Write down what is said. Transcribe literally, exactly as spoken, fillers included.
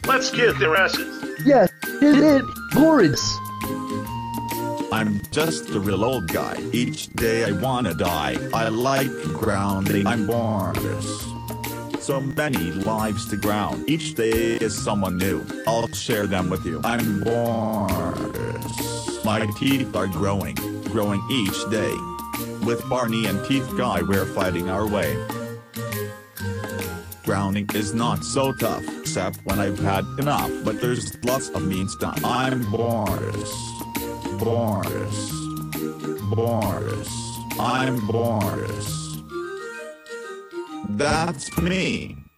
Let's kick their asses. Yes, hit it, Boris. I'm just a real old guy. Each day I wanna die. I like grounding. I'm Boris. So many lives to ground. Each day is someone new. I'll share them with you. I'm Boris. My teeth are growing, growing each day. With Barney and Teeth Guy we're fighting our way. Grounding is not so tough, except when I've had enough. But there's lots of mean stuff. I'm Boris. Boris. Boris. I'm Boris. That's me.